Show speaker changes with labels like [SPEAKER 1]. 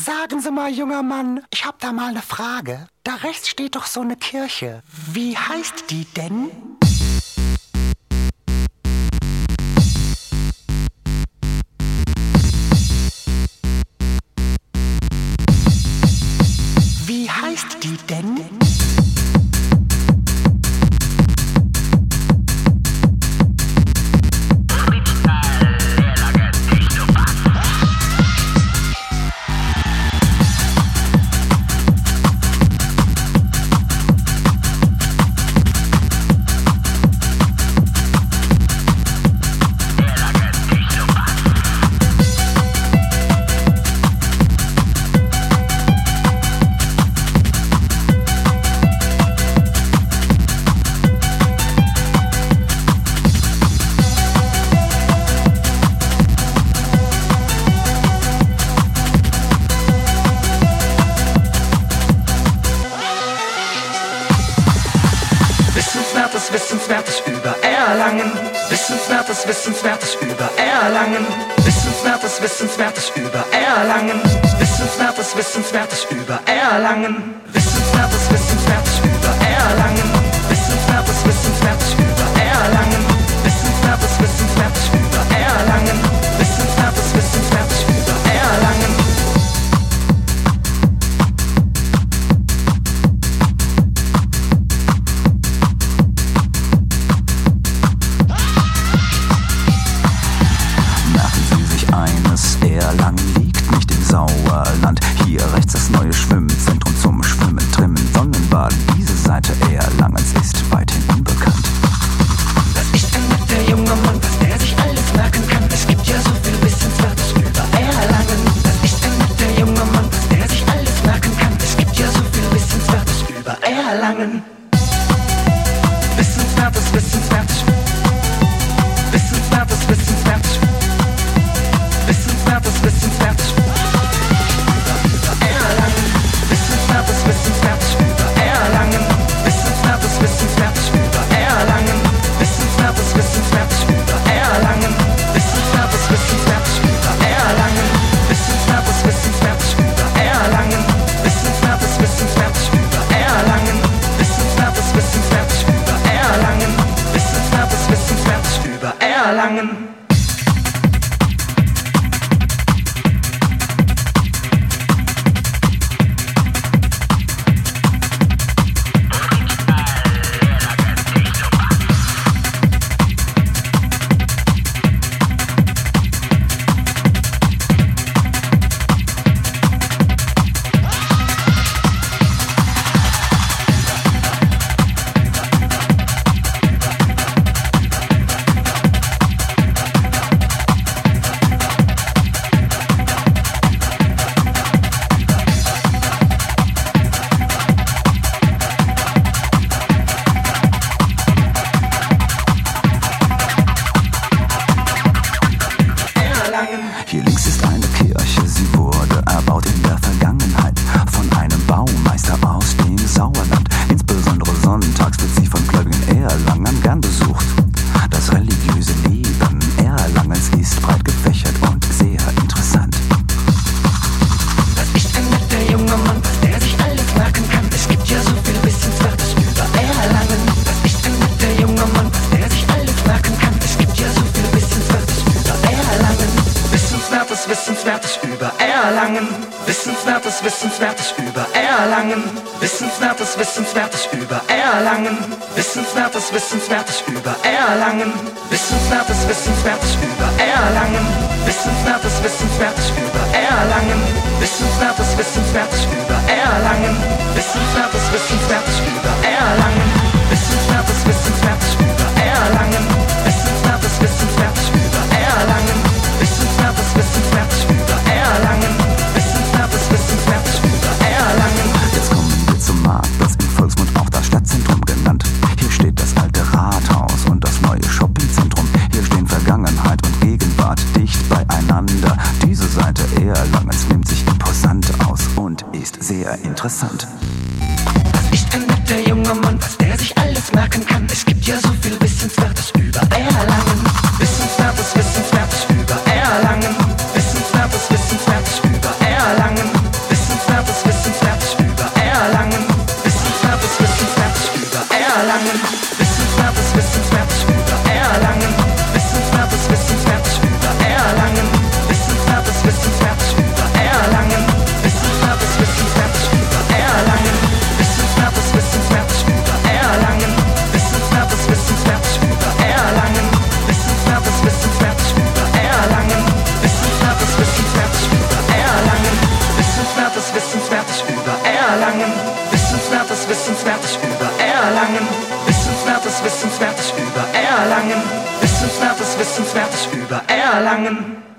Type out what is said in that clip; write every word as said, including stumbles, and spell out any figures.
[SPEAKER 1] Sagen Sie mal, junger Mann, ich hab da mal eine Frage. Da rechts steht doch so eine Kirche. Wie heißt die denn? Wie heißt die denn?
[SPEAKER 2] Wissenswertes über Erlangen. Wissenswertes, Wissenswertes über Erlangen. Wissenswertes, Wissenswertes über Erlangen. Wissenswertes, Wissenswertes über Erlangen. Wissenswertes, Wissenswertes über Erlangen. Wissenswertes, Wissenswertes über Erlangen. Wissenswertes, Wissenswertes über Erlangen. Wissenswertes, Wissenswertes über Erlangen.
[SPEAKER 3] Erlangen liegt nicht im Sauerland. Hier rechts das neue Schwimmzentrum zum Schwimmen, Trimmen, Sonnenbaden. Diese Seite Erlangens ist weithin unbekannt.
[SPEAKER 2] Was ist denn mit der junge Mann, was der sich alles merken kann? Es gibt ja so viel Wissenswertes über Erlangen. Was ist denn mit der junge Mann, was der sich alles merken kann? Es gibt ja so viel Wissenswertes über Erlangen. Wissenswertes, Wissenswertes. Wissenswertes, Wissenswertes. Wissenswertes, Wissenswertes über Erlangen. Wissenswertes, Wissenswertes über Erlangen. Wissenswertes, Wissenswertes über Erlangen. Wissenswertes, Wissenswertes über Erlangen. Wissenswertes, Wissenswertes über Erlangen. Wissenswertes, Wissenswertes über Erlangen. Wissenswertes, Wissenswertes über Erlangen. Wissenswertes, Wissenswertes über Erlangen. Wissenswertes, Wissenswertes über Erlangen.
[SPEAKER 3] Hier links ist eine Kirche, sie wurde erbaut in der Vergangenheit von einem Baumeister aus dem Sauerland. Insbesondere sonntags wird sie von gläubigen Erlangern gern besucht. Das religiöse Leben Erlangens ist breit gefächert und sehr interessant.
[SPEAKER 2] Was ist denn mit der junge Mann, was der sich alles merken kann? Es gibt ja so viel Wissenswertes über Erlangen. Was ist denn mit der junge Mann, was der sich alles merken kann? Es gibt ja so viel Wissenswertes über Erlangen. Wissenswertes, Wissenswertes über Erlangen. Wissenswertes, Wissenswertes über Erlangen. Wissenswertes, Wissenswertes über Erlangen. Wissenswertes, Wissenswertes über Erlangen. Wissenswertes, Wissenswertes über Erlangen. Wissenswertes, Wissenswertes über Erlangen. Wissenswertes, Wissenswertes über Erlangen. Wissenswertes, Wissenswertes über Erlangen. Wissenswertes, Wissenswertes über Erlangen. Wissenswertes, Wissenswertes über Erlangen. Wissenswertes, Wissenswertes über Erlangen. Wissenswertes, Wissenswertes über Erlangen.
[SPEAKER 3] Jetzt kommen wir zum Marktplatz, im Volksmund auch das Stadtzentrum genannt. Hier steht das alte Rathaus und das neue Shoppingzentrum. Hier stehen Vergangenheit und Gegenwart dicht beieinander. Diese Seite Erlangens nimmt sich imposant aus und ist sehr interessant.
[SPEAKER 2] Was ist denn mit der junge Mann, was der sich alles merken kann? Es gibt ja so viel Wissenswertes über Erlangen. Wissenswertes, Wissenswertes über Erlangen. Wissenswertes, Wissenswertes über Erlangen. Erlangen. Wissenswertes, Wissenswertes über Erlangen. Wissenswertes, Wissenswertes über Erlangen.